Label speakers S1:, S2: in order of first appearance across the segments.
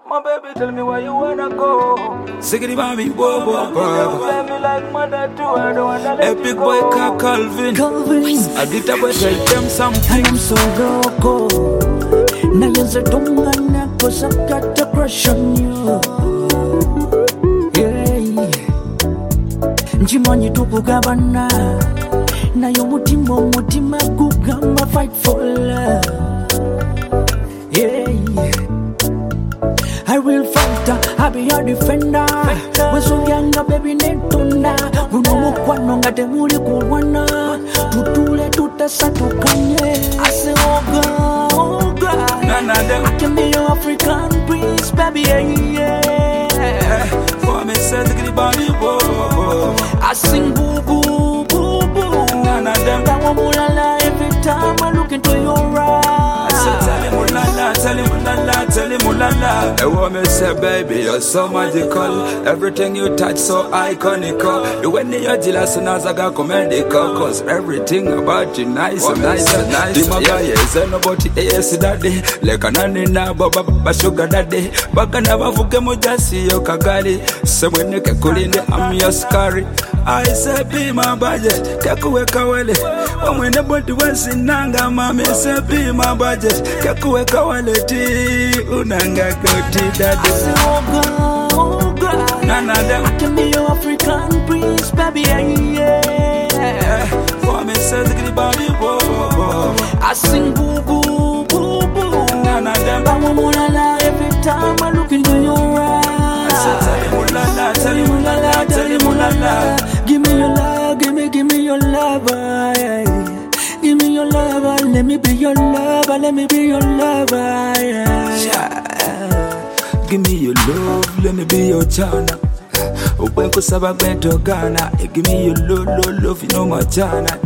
S1: My baby, tell me where you wanna go.
S2: Siggity mommy, bobo,
S1: Play me like mother too, I don't wanna let
S2: Epic
S1: you
S2: boy
S1: go.
S2: called Calvin. I did that boy tell them something.
S3: I'm so loco. Now you're so dumb, cause I've got a crush on you. Yeah. Nchimonyi tukugabana. Na yo mutima kugamba fight for love. Yeah. I will fight, I'll be your defender. We're so young, baby, netunda. Unomukwano ngate muri kuwana. Tutule tutasa tukanye. I say, oh God,
S2: None of them.
S3: I can be your African prince, baby, yeah.
S2: For me, say siggity body, bobo.
S3: I sing boo boo boo boo.
S2: None of them.
S3: That one mulala every time I look into your eyes.
S2: Tell him ulala, tell him ulala, tell him ulala. I want me say, baby, you're so magical. Everything you touch so iconic. You went in your jealous and as I got comedical. Cause everything about you nice and nice and nice. The maga yes, and nobody yes daddy. Like a nanny na baba sugar daddy. Baka never forget mo just see your kagali. So when you can call in the I'm your scary. I say be my budget, kakuweka wale. When the body was in nanga, mama say be my budget, kakuweka wale ti unanga koti daddy.
S3: I say, oh God,
S2: None of them.
S3: I can be your African prince, baby, yeah.
S2: For me say the body bobo.
S3: I sing boo boo boo boo.
S2: None of them.
S3: I want mulala every time I look into your eyes.
S2: I say tell him ulala, tell him ulala, tell him ulala.
S3: Give me your love, give me your lover, yeah. Give me your lover, let me be your lover, let me be your lover, yeah.
S2: Give me your love, let me be your chana. When kusaba bento gana, give me your love, you know my chana.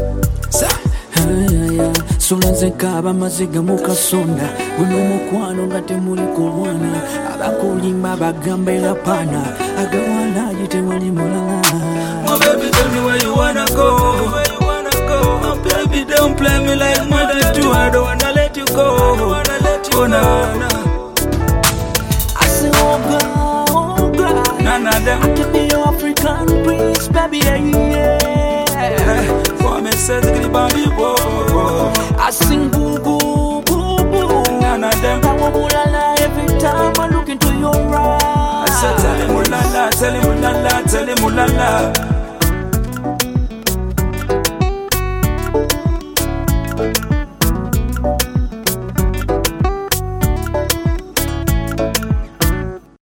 S3: Solanze kaba maziga mukasonda. Guno mukwano ngate muli kulwana. Abakulimba bagambe lapana. Agawala yite wali mulala.
S2: My baby, tell me where you wanna go. Where you wanna go? My baby, don't play me like mother too. I don't wanna let you go. Oh no, no.
S3: I say, oh God,
S2: None of them.
S3: I can be your African prince, baby, yeah.
S2: For me, say the body, bobo.
S3: I sing boo boo boo boo.
S2: None of them.
S3: I want mulala every time I look into your eyes.
S2: I say tell him ulala, tell him ulala, tell him ulala.